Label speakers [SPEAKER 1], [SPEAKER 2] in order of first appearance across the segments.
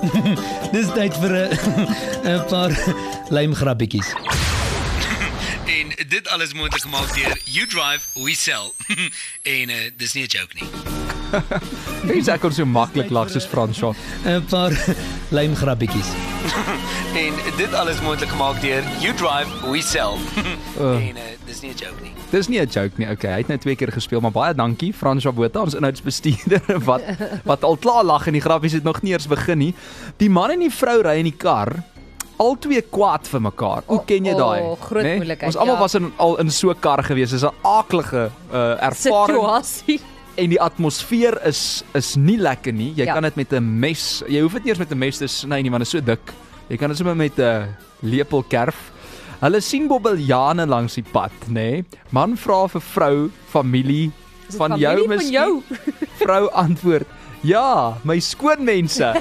[SPEAKER 1] Dis tyd vir 'n paar lijmgrappietjies. En dit alles moontlik gemaak deur You Drive, We Sell. En dis nie 'n joke nie.
[SPEAKER 2] Jy sê kon so maklik lag soos Fransjo.
[SPEAKER 1] 'n Paar lijmgrappietjies. En dit alles moontlik gemaak deur You Drive, We Sell. En dis nie 'n joke nie.
[SPEAKER 2] Dis nie 'n joke nie. Okay, hy het net 2 keer gespeel, maar baie dankie Fransjo Botha, ons inhoudsbestuurder wat al klaar lag en die grappies het nog nie eers begin nie. Die man en die vrou ry in die kar. Al twee kwaad vir mekaar. Hoe ken jy daai?
[SPEAKER 3] Groot moeilikheid.
[SPEAKER 2] Ons almal was al in so 'n kar gewees. Dis 'n aaklige ervaring.
[SPEAKER 3] Situasie.
[SPEAKER 2] En die atmosfeer is nie lekker nie. Jy kan dit met 'n mes. Jy hoef dit nie eens met 'n mes te sny nie, want dit is so dik. Jy kan dit sommer met 'n lepel kerf. Hulle sien bobbejane langs die pad, nê? Man vra vir vrou, familie van jou miskien. Vrou antwoord: "Ja, my skoonmense."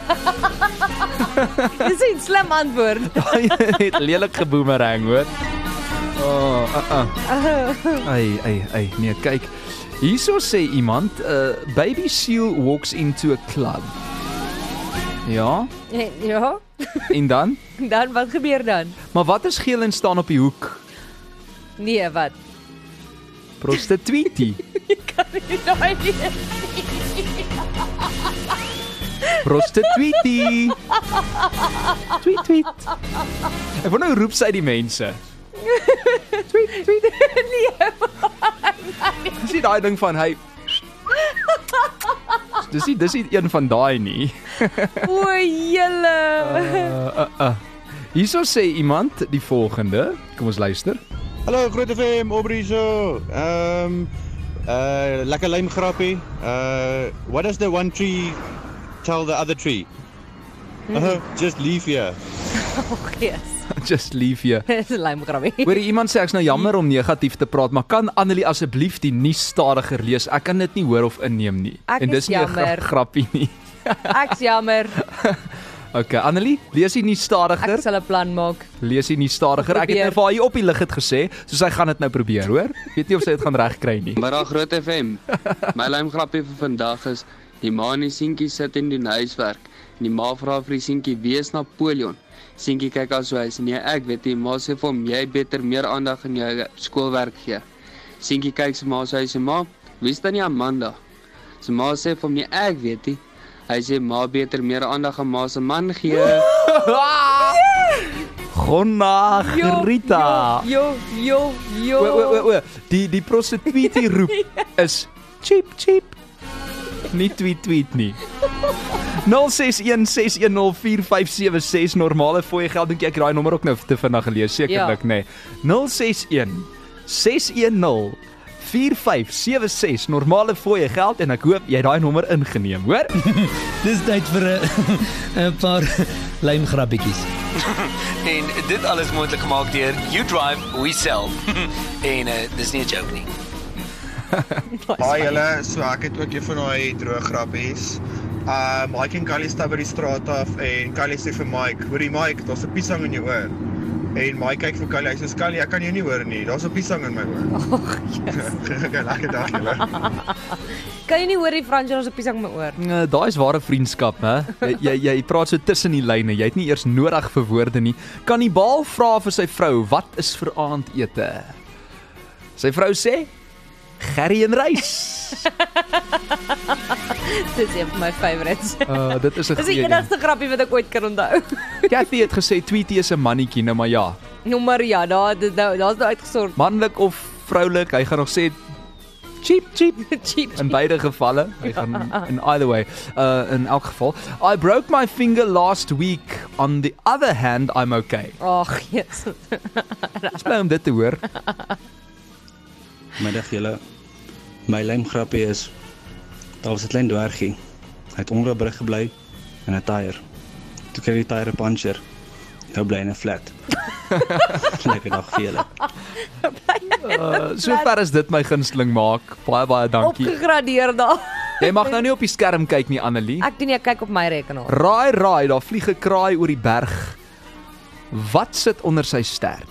[SPEAKER 3] Dis 'n slim antwoord.
[SPEAKER 2] Hy het lelik geboomerang, hoor. Ai, nee, kyk. Hierso sê iemand, baby seal walks into a club. Ja?
[SPEAKER 3] Ja.
[SPEAKER 2] En dan?
[SPEAKER 3] Dan wat gebeur dan?
[SPEAKER 2] Maar wat is geel en staan op die hoek?
[SPEAKER 3] Nee, wat?
[SPEAKER 2] Prostitutie.
[SPEAKER 3] Kan nie daai nie.
[SPEAKER 2] Prostitutie. Tweet. Ek wou nou roep sy die mense. Tweet.
[SPEAKER 3] Nee.
[SPEAKER 2] Dis nie daai ding van hy. Dis nie een van daai nie.
[SPEAKER 3] O, julle.
[SPEAKER 2] Hierso sê iemand die volgende. Kom ons luister.
[SPEAKER 4] Hallo Groot FM, Aubrey so. Lekker lijmgrappie. What does the one tree tell the other tree? Just leave here.
[SPEAKER 3] Yes.
[SPEAKER 2] Just leave here.
[SPEAKER 3] Dis 'n lijmgrappie.
[SPEAKER 2] Hoorie, iemand sê ek's nou jammer om negatief te praat, maar kan Annelie asseblief die nuus stadiger lees? Ek kan dit nie hoor of inneem nie. En dis nie 'n grappie nie.
[SPEAKER 3] Ek's jammer.
[SPEAKER 2] Okay, Annelie, lees die nuus stadiger.
[SPEAKER 3] Ek sal 'n plan maak.
[SPEAKER 2] Lees die nuus stadiger. Ek het nou vir haar hier op die lig het gesê, so sy gaan dit nou probeer, hoor? Weet nie of sy dit gaan regkry nie.
[SPEAKER 5] Maar Groot FM. My lijmgrappie vir vandag is: die ma en die seentjie sit en doen huiswerk. En die ma vra vir die seentjie: "Wie is Napoleon?" Seentjie kyk al so, hy sê: "Nee, ek weet nie." Ma sê vir hom: "Jy beter meer aandag in jou skoolwerk gee." Seentjie kyk sy ma, hy sê: "Ma, wie is dan nie Amanda?" Sy ma sê vir hom: "Nee, ek weet nie." Hy sê: "Ma beter meer aandag aan ma se man gee."
[SPEAKER 2] Gonna Rita.
[SPEAKER 3] Jo.
[SPEAKER 2] O. Die prostitutie roep is cheap. Nie tweet nie. 0616104576 normale fooie geld. Dink ek daai nommer ook nou te vinnig gelees, sekerlik, nê. 0616104576 normale fooie geld en ek hoop jy daai nommer ingeneem, hoor?
[SPEAKER 1] Dis tyd vir 'n paar lijmgrappietjies. En dit alles moontlik gemaak deur You Drive, We Sell. En dis nie 'n joke nie.
[SPEAKER 6] Haai julle, so ek het ook een van daai droë grappies. Mike en Callie stap by die straat af en Callie sê vir Mike: "Hoorie Mike, daar's 'n piesang in jou oor." En Mike kyk vir Callie, hy sê: "Callie, ek kan jou nie hoor nie. Daar's 'n piesang in my oor."
[SPEAKER 3] Ag, yes.
[SPEAKER 6] Okay, lekker dag julle.
[SPEAKER 3] Kan jy nie hoor die Frans ons op piesang my oor?
[SPEAKER 2] Daai is ware vriendskap, hè? Jy praat so tussen die lyne. Jy het nie eers nodig vir woorde nie. Kannibaal vra vir sy vrou: "Wat is vir aandete?" Sy vrou sê: "Gerrie en rys."
[SPEAKER 3] Dis een van my favorites.
[SPEAKER 2] Dit is 'n
[SPEAKER 3] Dis die enigste grappie wat ek ooit kan onthou.
[SPEAKER 2] Kathy het gesê Tweety is 'n mannetjie, nou maar ja.
[SPEAKER 3] Nou maar ja, daar's nou uitgesort.
[SPEAKER 2] Manlik of vroulik, hy gaan nog sê cheap. In beide gevalle. Hy gaan in either way. In elk geval, I broke my finger last week. On the other hand, I'm okay.
[SPEAKER 3] Ag, Jesus.
[SPEAKER 2] Dis bly om dit te hoor.
[SPEAKER 7] Middag julle. My lijmgrappie is: daar was 'n klein dwergie. Hy het onder 'n brug gebly in 'n tyre. Toe kry die tyre 'n puncture. Nou bly in 'n flat. Lekker dag vir julle.
[SPEAKER 2] So ver is dit my gunsteling maak. Baie dankie.
[SPEAKER 3] Opgegradeer daar.
[SPEAKER 2] Jy mag nou nie op die skerm kyk nie, Annelie.
[SPEAKER 3] Ek doen nie, ek kyk op my rekenaar.
[SPEAKER 2] Raai, daar vlieg 'n kraai oor die berg. Wat sit onder sy stert?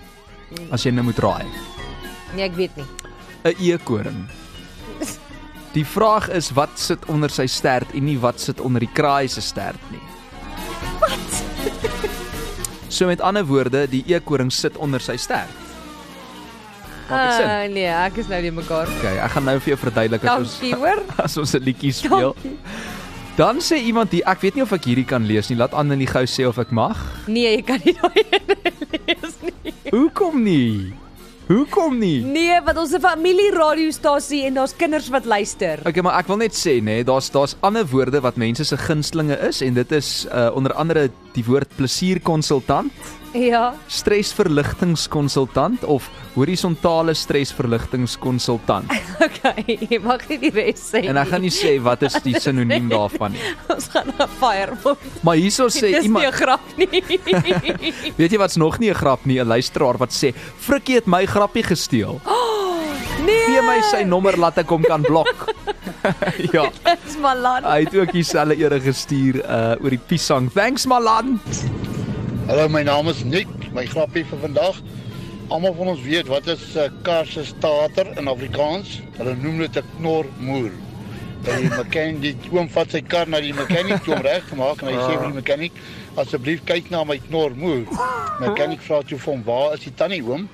[SPEAKER 2] As jy nou moet raai.
[SPEAKER 3] Nee, ek weet nie.
[SPEAKER 2] 'n eekoring. Die vraag is wat sit onder sy stert en nie wat sit onder die kraai se stert nie.
[SPEAKER 3] Wat?
[SPEAKER 2] So met ander woorde, die eekoring sit onder sy stert. Maak dit sin?
[SPEAKER 3] Nee, ek is nou nie mekaar.
[SPEAKER 2] Okay, ek gaan nou vir jou verduidelik
[SPEAKER 3] Dankie hoor.
[SPEAKER 2] as ons 'n liedjie speel.
[SPEAKER 3] Dankie.
[SPEAKER 2] Dan sê iemand hier, ek weet nie of ek hierdie kan lees nie. Laat Annelie gou sê of ek mag.
[SPEAKER 3] Nee, jy kan nie daai lees nie.
[SPEAKER 2] Hoekom nie? Hoekom nie?
[SPEAKER 3] Nee, want ons is 'n familieradiostasie en daar's kinders wat luister.
[SPEAKER 2] Okay, maar ek wil net sê nê, daar's ander woorde wat mense se gunstelinge is en dit is onder andere die woord plesierkonsultant,
[SPEAKER 3] Ja.
[SPEAKER 2] stresverligtingskonsultant of horisontale stresverligtingskonsultant.
[SPEAKER 3] Okay, jy mag nie die res sê.
[SPEAKER 2] En ek gaan nie sê wat is die sinoniem daarvan nie.
[SPEAKER 3] Ons gaan na Firewalk.
[SPEAKER 2] Maar hierso sê
[SPEAKER 3] Dis nie
[SPEAKER 2] iemand,
[SPEAKER 3] 'n grap nie.
[SPEAKER 2] weet jy wat's nog nie 'n grap nie, 'n luisteraar wat sê, "Frikkie het my grappie gesteel.
[SPEAKER 3] Nee.
[SPEAKER 2] Gee my sy nommer laat ek hom kan blok." Ja,
[SPEAKER 3] Dis Malan.
[SPEAKER 2] hy het ook dieselfde ere gestuur oor die piesang. Thanks Malan.
[SPEAKER 8] Hallo, my naam is Nick. My grappie vir vandag. Almal van ons weet wat is 'n kar se starter in Afrikaans. Hulle noem dit 'n knormoer. Die mechanic, die oom vat sy kar na die mechanic toe om reg te maak en hy sê vir die mechanic, asseblief kyk na my knormoer. Mechanic vra toe vir hom, waar is die tannie oom?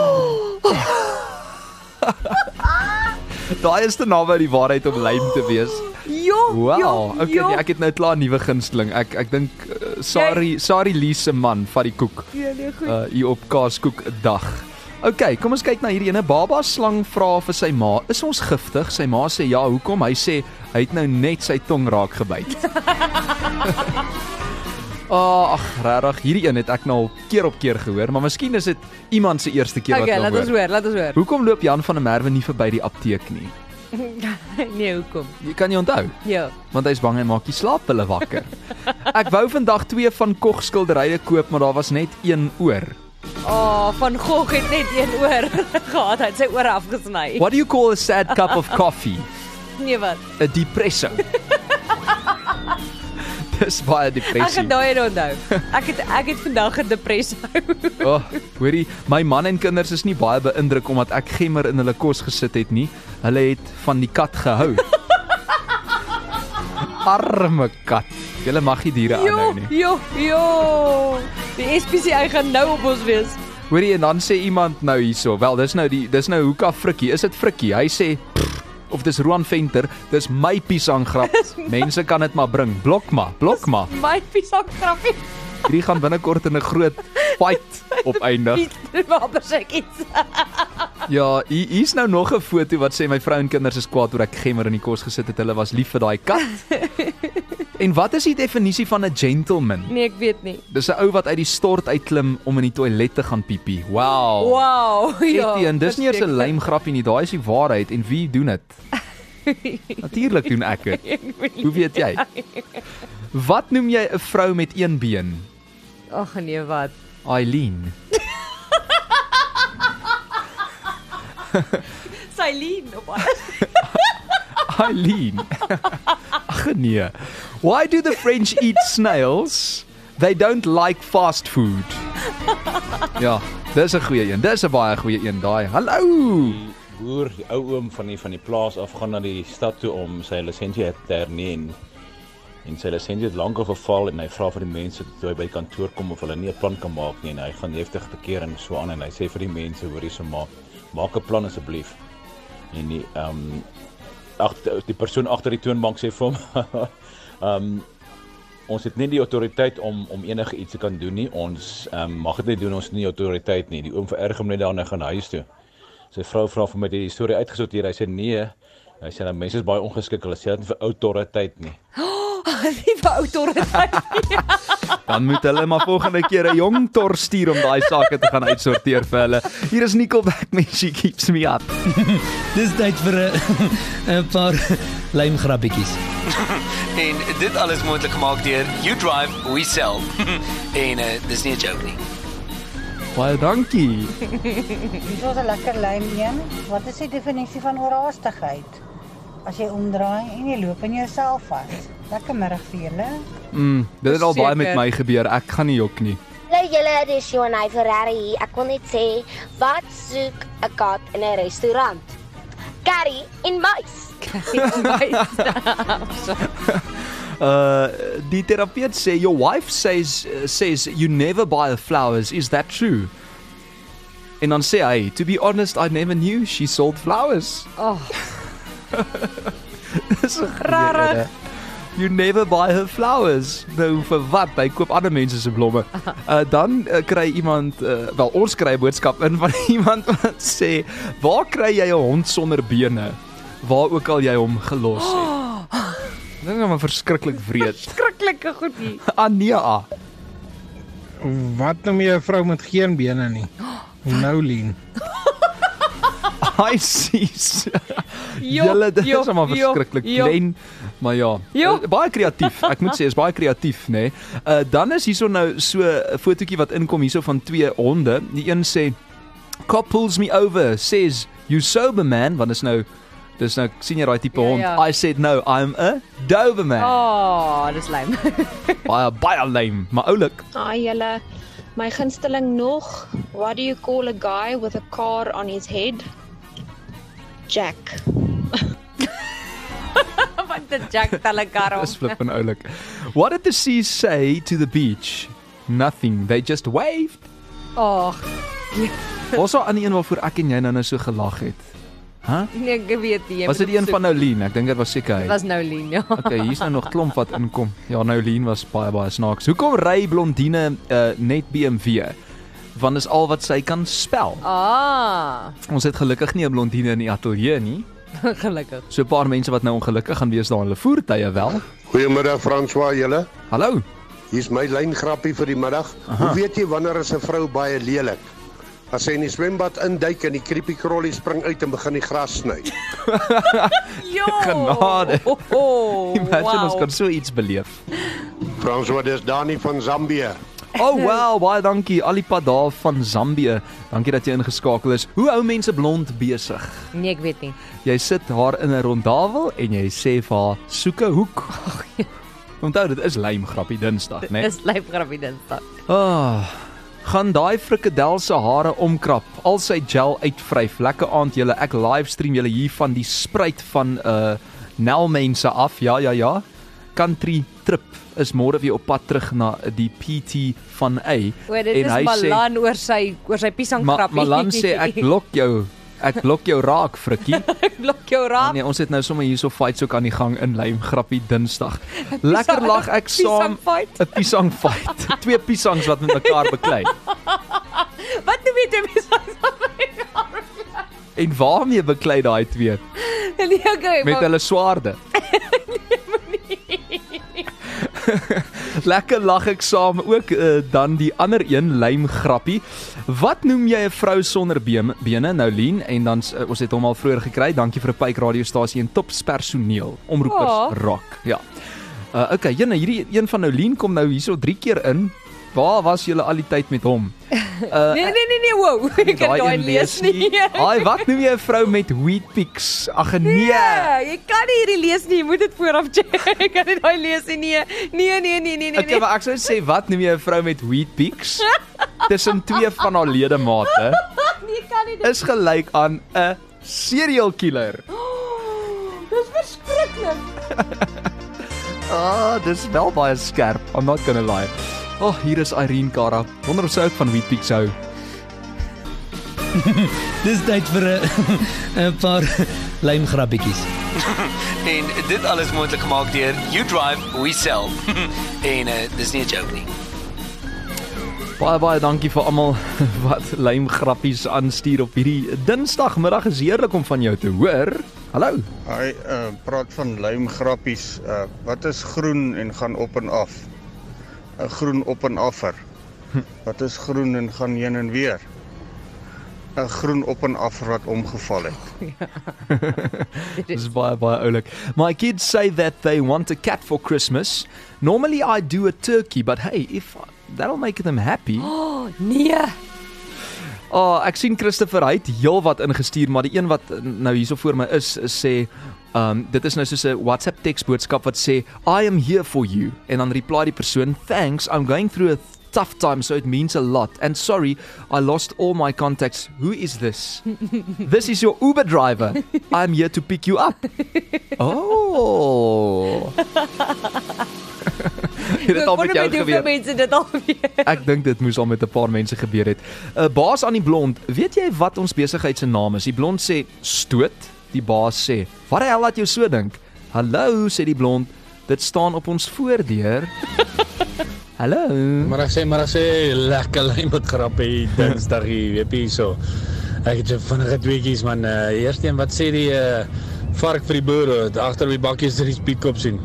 [SPEAKER 2] Daai is te naby die waarheid om lyn te wees. Wow. Okay, nee, ek het nou klaar 'n nuwe gunsteling. Ek dink Sari Lee se man vat die koek.
[SPEAKER 3] Ja, nee, goed.
[SPEAKER 2] Hier op Kaaskoek dag. Okay, kom ons kyk na hierdie ene. Baba slang vra vir sy ma, "Is ons giftig?" Sy ma sê, "Ja, hoekom?" Hy sê, hy het nou net sy tong raak gebyt. Ag, regtig, hierdie een het ek nou al keer op keer gehoor, maar miskien is dit iemand se eerste keer wat
[SPEAKER 3] Okay,
[SPEAKER 2] nou
[SPEAKER 3] laat ons hoor.
[SPEAKER 2] Hoekom loop Jan van der Merwe nie verby die apteek nie?
[SPEAKER 3] Nee, hoekom?
[SPEAKER 2] Jy kan nie onthou.
[SPEAKER 3] Ja.
[SPEAKER 2] Want hy's bang hy maak die slaappille wakker. Ek wou vandag 2 van Gogh skilderye koop, maar daar was net 1 oor.
[SPEAKER 3] Van Gogh het net 1 oor gehad, hy het sy ore afgesny.
[SPEAKER 2] What do you call a sad cup of coffee?
[SPEAKER 3] Nee, wat?
[SPEAKER 2] 'n Depresso. Dis baie
[SPEAKER 3] Ek
[SPEAKER 2] depressie.
[SPEAKER 3] het daai onthou. Ek het vandag 'n depressie.
[SPEAKER 2] Hoorie, my man en kinders is nie baie beïndruk omdat ek gemmer in hulle kos gesit het nie. Hulle het van die kat gehou. Arme kat. Julle mag nie diere aanhou nie.
[SPEAKER 3] Jo. Die SPCA gaan nou op ons wees.
[SPEAKER 2] Hoorie, en dan sê iemand nou hierso, wel dis nou Hoeka Frikkie. Is dit Frikkie? Hy sê of dis Roan Venter, dis my piesang grap. Mense kan dit maar bring. Blok maar.
[SPEAKER 3] My piesang grappie.
[SPEAKER 2] Hierdie gaan binnekort in 'n groot fight opeindig.
[SPEAKER 3] Waar besig iets.
[SPEAKER 2] Ja, hier's nou nog 'n foto wat sê my vrou en kinders is kwaad oor ek gemmer in die kos gesit het. Hulle was lief vir daai kat. En wat is die definisie van 'n gentleman?
[SPEAKER 3] Nee, ek weet nie.
[SPEAKER 2] Dis 'n ou wat uit die stort uitklim om in die toilet te gaan piepie. Wow.
[SPEAKER 3] Ja.
[SPEAKER 2] Etienne, dis nie eers 'n lym grappie nie. Daai is die waarheid en wie doen dit? Natuurlik doen ek dit. Hoe weet jy? Wat noem jy 'n vrou met 1 been?
[SPEAKER 3] Ag nee, wat?
[SPEAKER 2] Eileen.
[SPEAKER 3] Eileen op alles.
[SPEAKER 2] Eileen. Ag nee. Why do the French eat snails? They don't like fast food. Ja, dis 'n goeie een. Dis 'n baie goeie een daai. Hallo.
[SPEAKER 9] Boer, die ou oom van die plaas af gaan na die stad toe om sy lisensie te hernie en sy lisensie het lankal verval en hy vra vir die mense toe hy by die kantoor kom of hulle nie 'n plan kan maak nie en hy gaan heftig tekeer en so aan en hy sê vir die mense, hoorie so maak 'n plan asseblief. En die persoon agter die toonbank sê vir hom ons het nie die autoriteit om enige iets te kan doen nie. Ons mag dit nie doen, ons het nie autoriteit nie. Die oom vererg hom net daar en hy gaan huis toe. Sy vrou vra vir my die storie uitgesorteer. Hy sê nee. Hy sê dat mense is baie ongeskik. Hulle sê dit vir autoriteit nie.
[SPEAKER 3] Nie vir autoriteit nie.
[SPEAKER 2] Dan moet hulle maar volgende keer 'n jong tor stuur om daai sake te gaan uitsorteer vir hulle. Hier is Nickelback met She Keeps Me Up.
[SPEAKER 1] Dis tyd vir 'n paar lymgrappietjies. En dit alles moontlik gemaak deur You Drive, We Sell. En dis nie 'n joke nie.
[SPEAKER 2] Baie dankie.
[SPEAKER 10] Dis was 'n lekker lym een. Wat is die definisie van oorhaastigheid? As jy omdraai en jy loop in jouself vas. Lekker middag vir julle.
[SPEAKER 2] Dit het al baie met my gebeur. Ek gaan nie jok nie.
[SPEAKER 11] Hallo julle, dis Joanay Ferrari hier. Ek wil net sê, wat soek 'n kat in 'n restaurant? Curry en muis.
[SPEAKER 2] Die terapeut sê, your wife says you never buy flowers, is that true? En dan sê hy, to be honest, I never knew she sold flowers.
[SPEAKER 3] Oh.
[SPEAKER 2] Dis rarig. You never buy her flowers. Nou vir wat? Hy koop ander mense se blomme. Dan kry iemand, wel ons kry 'n boodskap in van iemand wat sê, waar kry jy 'n hond sonder bene? Waar ook al jy hom gelos het. Dit is maar verskriklik wreed.
[SPEAKER 3] Verskriklike goed hier.
[SPEAKER 2] Ania.
[SPEAKER 12] Wat noem jy 'n vrou met geen bene nie? Nolien.
[SPEAKER 2] Hy sies. Julle, dit is maar verskriklik klein, maar ja, baie kreatief. Ek moet sê, is baie kreatief, nê. Dan is hierso nou so 'n fotootjie wat inkom hierso van 2 honde. Die een sê, "Cop pulls me over, says, you sober man," want dis nou sien jy daai tipe hond. I said no, I'm a Doberman.
[SPEAKER 3] Oh, dis lame.
[SPEAKER 2] baie lame, maar oulik.
[SPEAKER 13] Julle, my gunsteling nog, what do you call a guy with a car on his head? Jack.
[SPEAKER 3] Wat 'n Jack Talakaro.
[SPEAKER 2] Dis flippin' oulik. What did the sea say to the beach? Nothing. They just waved.
[SPEAKER 3] Oh.
[SPEAKER 2] Was daar aan die een waarvoor ek en jy nou so gelag het?
[SPEAKER 3] Nee, ek weet nie.
[SPEAKER 2] Was dit die een van Nolien? Ek dink dit was seker hy.
[SPEAKER 3] Dit was Nolien, ja.
[SPEAKER 2] Okay, hier's nou nog klomp wat inkom. Ja, Nolien was baie snaaks. Hoekom ry blondine net BMW? Want is al wat sy kan spel. Ons het gelukkig nie 'n blondine in die ateljee nie.
[SPEAKER 3] Gelukkig.
[SPEAKER 2] So 'n paar mense wat nou ongelukkig gaan wees daar in hulle voertuie wel.
[SPEAKER 14] Goeiemiddag François, julle.
[SPEAKER 2] Hallo.
[SPEAKER 14] Hier's my lyngrappie vir die middag. Hoe weet jy wanneer is 'n vrou baie lelik? As sy in die swembad induik en die creepy crawly spring uit en begin die gras sny.
[SPEAKER 2] Genade. Imagine ons kan so iets beleef.
[SPEAKER 14] François, dis Dani van Zambië.
[SPEAKER 2] Oh wow, baie dankie Alipad daar van Zambië. Dankie dat jy ingeskakel is. Hoe hou mense blond besig?
[SPEAKER 3] Nee, ek weet nie.
[SPEAKER 2] Jy sit haar in 'n rondawel en jy sê vir haar, soek 'n hoek. Onthou, dit is lymgrappie Dinsdag, né?
[SPEAKER 3] Dit is lymgrappie Dinsdag.
[SPEAKER 2] Gaan daai frikadel se hare omkrap, al sy gel uitvryf. Lekker aand julle. Ek livestream julle hier van die spruit van Nelmense af. Ja. Country trip is môre weer op pad terug na die PT van A.
[SPEAKER 3] Dit is Malan oor sy piesanggrappie.
[SPEAKER 2] Malan sê ek blok jou raak, frikkie.
[SPEAKER 3] Ek blok jou raak.
[SPEAKER 2] Nee, ons het nou sommer hierso fights ook aan die gang in lymgrappie Dinsdag. Lekker lag ek saam. 'n piesangfight. 2 piesangs wat met mekaar beklei.
[SPEAKER 3] Wat noem jy 2 piesangs wat met mekaar beklei?
[SPEAKER 2] En waarmee beklei daai 2?
[SPEAKER 3] Nee, okay,
[SPEAKER 2] met hulle swaarde. Lekker lag ek saam ook dan die ander een lymgrappie. Wat noem jy 'n vrou sonder bene? Nolien en dan ons het hom al vroeër gekry. Dankie vir 'n Pyke radiostasie en topspersoneel. Omroepers rock. Ja. Okay, hierdie een van Nolien kom nou hierso 3 keer in. Waar was julle al die tyd met hom?
[SPEAKER 3] Nee, wow. Ek kan daai lees nie.
[SPEAKER 2] Ai, wat noem jy 'n vrou met Weet-Bix? Ag nee.
[SPEAKER 3] Jy kan nie hierdie lees nie. Jy moet dit vooraf check. Ek kan nie daai lees nie. Nee.
[SPEAKER 2] Okay, maar ek sou sê wat noem jy 'n vrou met Weet-Bix? Tussen 2 van haar ledemate.
[SPEAKER 3] Nee, kan nie.
[SPEAKER 2] Is gelyk aan 'n serial killer.
[SPEAKER 3] Dis verskriklik.
[SPEAKER 2] Dis wel baie skerp. I'm not gonna lie. Hier is Irene Cara. Wonder of sy ook van Weet-Bix hou.
[SPEAKER 1] Dis tyd vir 'n paar lymgrappietjies. En dit alles moontlik gemaak deur You Drive, We Sell. En dis nie 'n joke nie.
[SPEAKER 2] Baie dankie vir almal wat lymgrappies aanstuur op hierdie Dinsdagmiddag. Is heerlik om van jou te hoor. Hallo.
[SPEAKER 6] Hi, praat van lymgrappies. Wat is groen en gaan op en af? 'n Groen op en affer. Wat is groen en gaan heen en weer? 'n Groen op en affer wat omgeval het.
[SPEAKER 2] This is baie oulik. My kids say that they want a cat for Christmas. Normally I do a turkey, but hey, if that'll make them happy.
[SPEAKER 3] Nee.
[SPEAKER 2] Ek sien Christopher hy het heel wat ingestuur, maar die een wat nou hierso voor my is sê dit is nou soos 'n WhatsApp teksboodskap wat sê I am here for you en dan reply die persoon thanks, I'm going through a tough time, so it means a lot. And sorry, I lost all my contacts. Who is this? This is your Uber driver. I'm here to pick you up. Oh. Het dit al met jou gebeur? Ek dink dit moes al met 'n paar mense gebeur het. Baas aan die blond, weet jy wat ons besigheid se naam is? Die blond sê stoot, die baas sê, "Wat die hel laat jou so dink?" "Hallo," sê die blond, "dit staan op ons voordeur." Hallo.
[SPEAKER 15] Maar ek sê lekker lyn met grappie Dinsdag hier, weet jy so. Ek het vinnige tweetjies man. Eerste een, wat sê die vark vir die boere agter die bakkies die speedkop sien?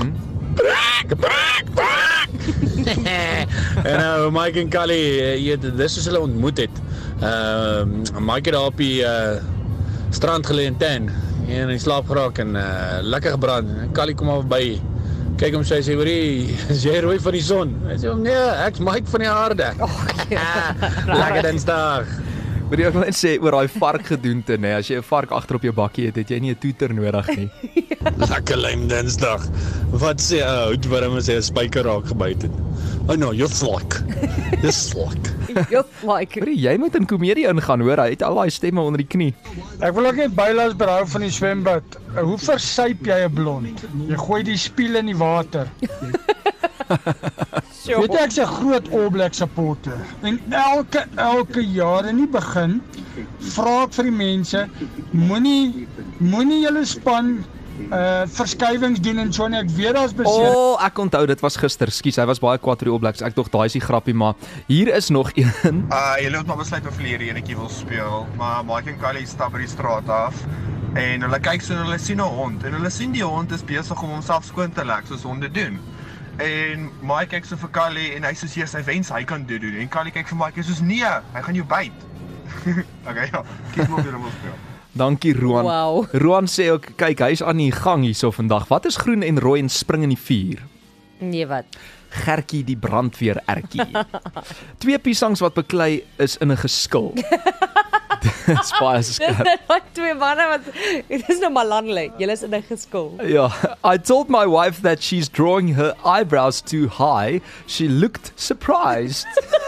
[SPEAKER 15] En Mike en Callie, dis is hulle ontmoet het. Mike het daar op die strand gelê in tan en hy slaap geraak en lekker gebrand. Callie kom al by. Kyk hom sê, hoorie, is jy rooi van die son? Hy sê, nee, ek's Mike van die aarde. Lekker Dinsdag.
[SPEAKER 2] Maar jy wil net sê oor daai vark gedoente, nê? As jy 'n vark agter op jou bakkie het, het jy nie 'n toeter nodig nie.
[SPEAKER 15] Lekker lyn Dinsdag. Wat sê houtworm as hy 'n spyker raak gebyt het? Oh no, you're slack. You're slack.
[SPEAKER 3] You're slack.
[SPEAKER 2] Jy moet in komedie ingaan, hoor. Hy het al daai stemme onder die knie.
[SPEAKER 12] Ek wil ook net bylas berou van die swembad. Hoe versuip jy 'n blond? Jy gooi die spieel in die water. Weet jy, ek's 'n groot All Black supporter. En elke jaar in die begin vra ek vir die mense, moenie julle span verskywings doen en so nie. Ek weet daar's beseer.
[SPEAKER 2] Ek onthou dit was gister. Skus, hy was baie kwaad vir die All Blacks. Ek dog daai is die grappie, maar hier is nog een.
[SPEAKER 6] Julle moet maar besluit of hulle hierdie enetjie wil speel, maar Mike en Callie stap by die straat af en hulle kyk so en hulle sien 'n hond en hulle sien die hond is besig om homself skoon te lek soos honde doen. En Mike kyk so vir Callie en hy sê yes, hy wens hy kan dit doen. En Callie kyk vir Mike en sê nee, hy gaan jou byt. Okay, ja. Kies maar weer om te speel.
[SPEAKER 2] Dankie Roan.
[SPEAKER 3] Wow.
[SPEAKER 2] Roan sê ook, kyk, hy's aan die gang hierso vandag. Wat is groen en rooi en spring in die vuur?
[SPEAKER 3] Nee, wat?
[SPEAKER 2] Gertjie die brandweer ertjie. 2 piesangs wat beklei is in 'n geskil. Dis baie skerp.
[SPEAKER 3] Dis 2 manne wat dit is nou maar landelik. Julle is in 'n geskil.
[SPEAKER 2] Ja, I told my wife that she's drawing her eyebrows too high. She looked surprised.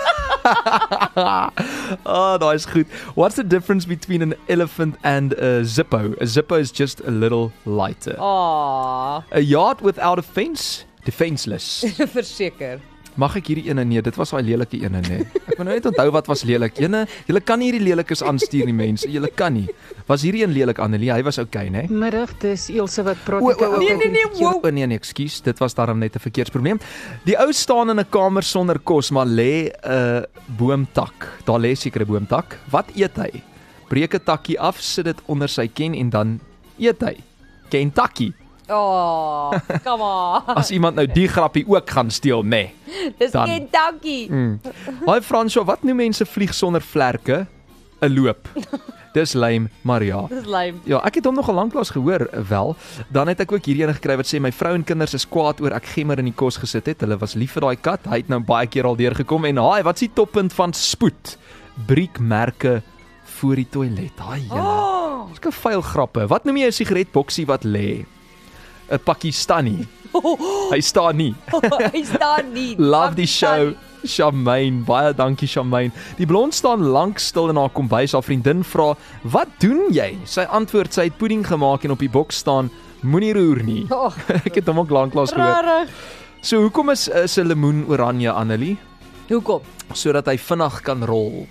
[SPEAKER 2] Oh, that's good. What's the difference between an elephant and a Zippo? A Zippo is just a little lighter.
[SPEAKER 3] Aww.
[SPEAKER 2] A yard without a fence? Defenseless.
[SPEAKER 3] Verseker.
[SPEAKER 2] Mag ek hierdie ene? Nee, dit was daai lelike ene, nee. Ek moet nou net onthou wat was lelik. Julle kan nie hierdie lelikes aanstuur nie, mense. Julle kan nie. Was hierdie een lelik, Annelie? Hy was okay, né?
[SPEAKER 16] Middag, dis Ilse wat praat.
[SPEAKER 3] Nee,
[SPEAKER 2] Nee, ekskuus. Dit was daarom net 'n verkeersprobleem. Die ou staan in 'n kamer sonder kos, maar lê 'n boomtak. Daar lê seker 'n boomtak. Wat eet hy? Breek 'n takkie af, sit dit onder sy ken en dan eet hy. Kentucky.
[SPEAKER 3] Oh, come on.
[SPEAKER 2] As iemand nou die grappie ook gaan steel, nê.
[SPEAKER 3] Dis Kentucky.
[SPEAKER 2] Haai Fransjo, wat noem mense vlieg sonder vlerke? 'n Loop. Dis lame, maar ja.
[SPEAKER 3] Dis lame.
[SPEAKER 2] Ja, ek het hom nogal lanklaas gehoor wel. Dan het ek ook hierdie ene gekry wat sê my vrou en kinders is kwaad oor ek gemmer in die kos gesit het. Hulle was lief vir daai kat. Hy het nou baie keer al deurgekom en haai, wat is die toppunt van spoed? Briekmerke voor die toilet. Haai. Dis 'n vuil grappe. Wat noem jy 'n sigaretboksie wat lê? 'n Pakistani. Hy staan nie.
[SPEAKER 3] Hy staan nie.
[SPEAKER 2] Love die show. Shamaine, baie dankie Shamaine. Die blond staan lank stil in haar kombuis. Haar vriendin vra, "Wat doen jy?" Sy antwoord, sy het pudding gemaak en op die boks staan, "Moenie roer nie." Ek het hom ook lanklaas gehoor.
[SPEAKER 3] Rarig.
[SPEAKER 2] So hoekom is 'n lemoen oranje, Annelie?
[SPEAKER 3] Hoekom?
[SPEAKER 2] Sodat hy vinnig kan rol.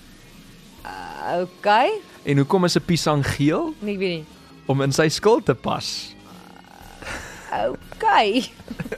[SPEAKER 3] Okay.
[SPEAKER 2] En hoekom is 'n piesang geel?
[SPEAKER 3] Nee, ek weet nie.
[SPEAKER 2] Om in sy skil te pas.
[SPEAKER 3] Okay.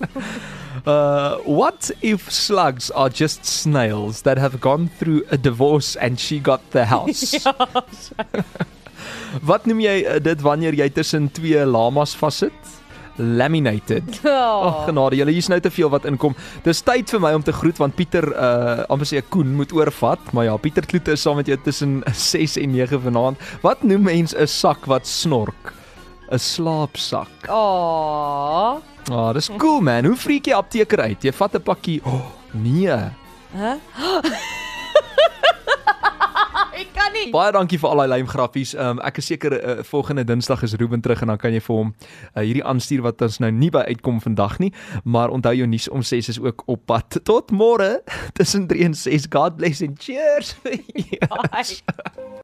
[SPEAKER 2] What if slugs are just snails that have gone through a divorce and she got the house?
[SPEAKER 3] Ja,
[SPEAKER 2] Wat noem jy dit wanneer jy tussen 2 lamas vassit? Laminated. Ag genade, julle hier's nou te veel wat inkom. Dis tyd vir my om te groet want Pieter amper sê Koen moet oorvat, maar ja, Pieter Kloete is saam met jou tussen 6 en 9 vanaand. Wat noem mens 'n sak wat snork? 'n Slaapsak. Ah, dis cool man. Hoe freak jy apteker uit? Jy vat 'n pakkie. Oh, nee.
[SPEAKER 3] Ek kan nie.
[SPEAKER 2] Baie dankie vir al die lymgrappies. Ek is seker volgende Dinsdag is Ruben terug en dan kan jy vir hom hierdie aanstuur wat ons nou nie by uitkom vandag nie, maar onthou jou nuus om 6 is ook op pad. Tot môre tussen 3 en 6. God bless and cheers. Yes.